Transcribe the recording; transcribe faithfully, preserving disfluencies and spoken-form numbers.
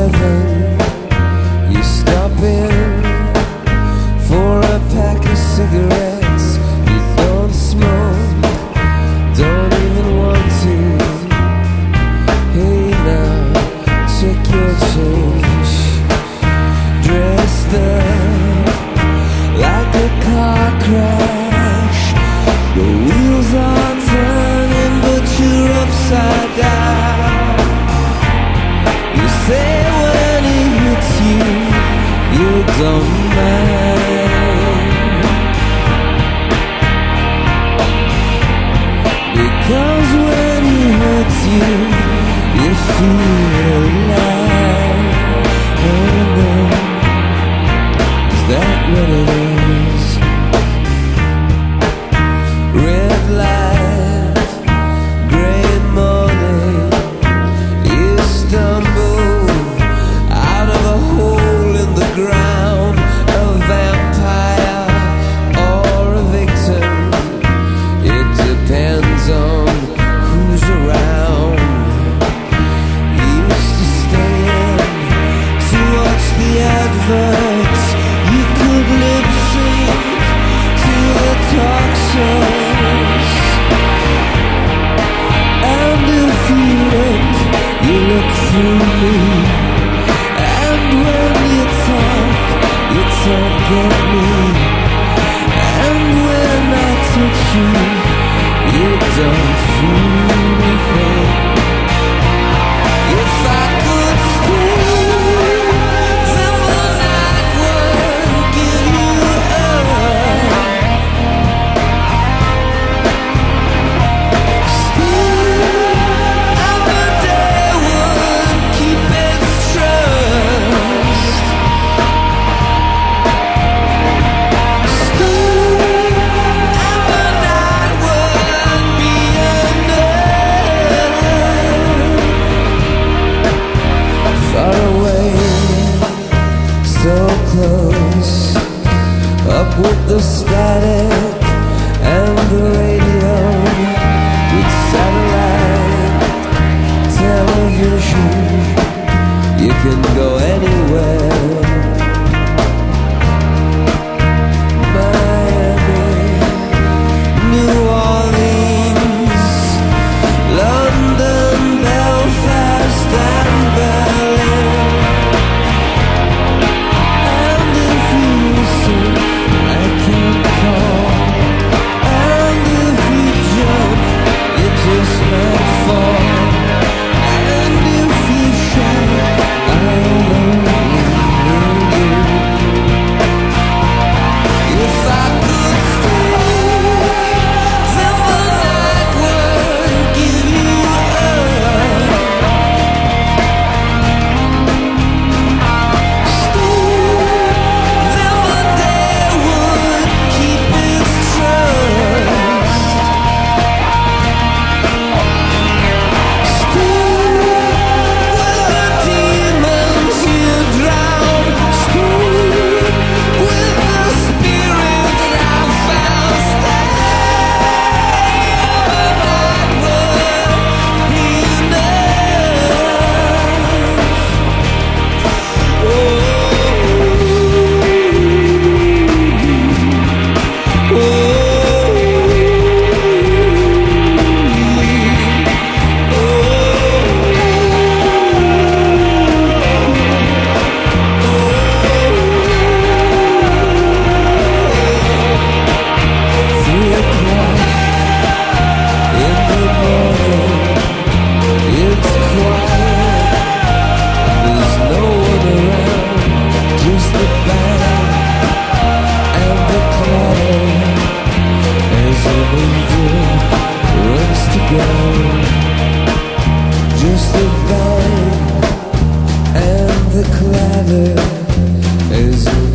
heaven. You stop in for a pack of cigarettes. You don't smoke, don't even want to. Hey now, check your change. Dressed up like a car crash. The wheels are turning but you're upside down. You say when he hits you, you don't mind, because when he hurts you, you feel alive. Oh no, is that what it is? Red light, gray morning. You stumble out of a hole in the ground, a vampire or a victim. It depends on who's around. You used to stand to watch the adverts. You could lip sync to the talk shows. And if you look, you look through me. And when you talk, you talk at me. And when I touch you, you don't feel a thing. If I could stay, then the night would give you up. Stay, and the day would keep its trust. Stay, and the night would be enough. Far away, so close, up with the static and the radio, with satellite television. You can go anywhere. Miami, New Orleans, London, Belfast and Berlin. And if you listen, I can call. And if you jump, you just might fall. And if you shout, I'll only hear you. If I could stay, then the night would give you up. Stay, then the day would keep its trust. Stay, with the demons you drown. Stay, with the spirit I found. Stay, the night would be three o'clock in the morning. It's quiet, there's no one around, just the band and the cloud as an angel runs to ground. Just the band and the clatter as